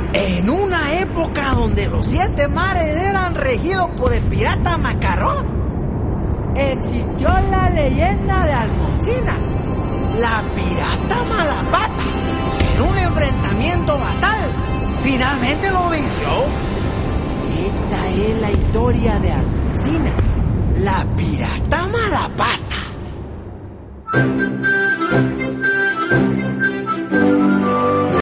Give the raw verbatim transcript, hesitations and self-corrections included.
En una época donde los siete mares eran regidos por el pirata Macarrón, existió la leyenda de Alfonsina, la pirata Malapata, que en un enfrentamiento fatal finalmente lo venció. Esta es la historia de Alfonsina, la pirata Malapata.